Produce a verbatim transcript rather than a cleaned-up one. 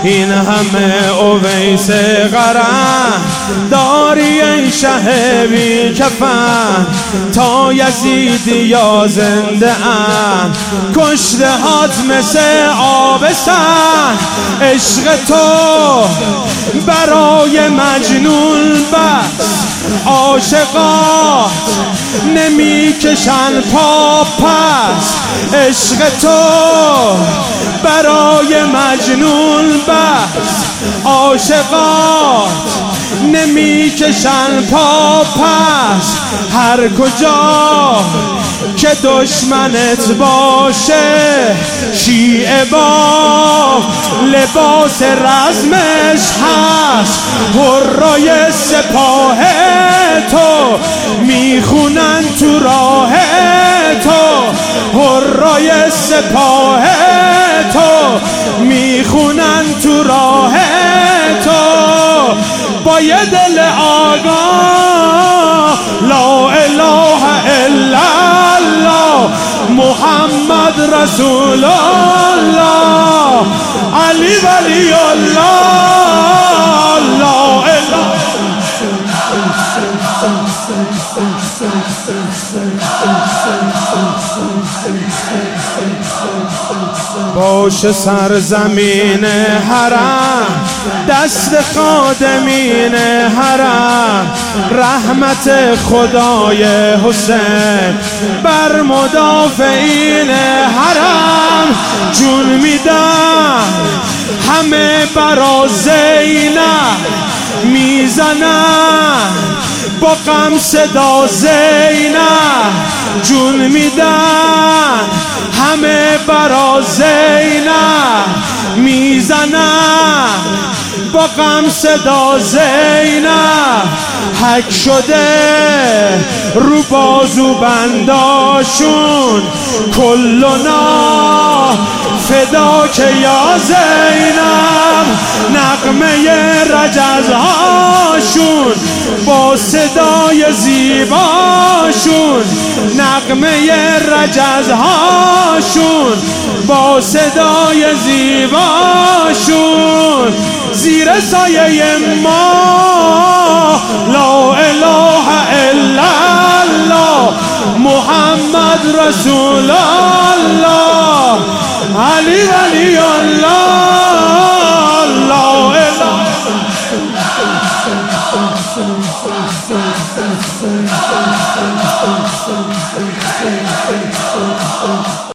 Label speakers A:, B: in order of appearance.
A: این همه اویس قرن داری ای شه بی کفن، تا یزیدی یا زنده ان کشته هات مثل آبستن. عشق تو برای مجنون بس، عاشقات نمی کشن پا پس. عشق تو برای مجنون بس، عاشقات نمی کشن پا پس. هر کجا که دشمنت باشه، شیعه با لباس رزمش هست. هرای سپاه تو میخونن تو راه تو، هرای سپاه تو میخونن تو راه تو. با یه دل آگاه لا اله الا الله محمد رسول الله علی ولی الله لا اله. باشه سرزمین حرم دست خادمین حرم، رحمت خدای حسین بر مدافعین حرم. جون میدن همه برا زینب میزنن با غم صدا زینب. جون میدن همه برا زینب میزنن با غم صدا زینب. حک شده رو بازو بنداشون کلنا فدا که یا زینب. نغمه رجزهاشون با صدای زیباشون، نغمه رجزهاشون با صدای زیباشون. زیر سایه ما لا اله الا الله محمد رسول الله علی ولی الله لا اله.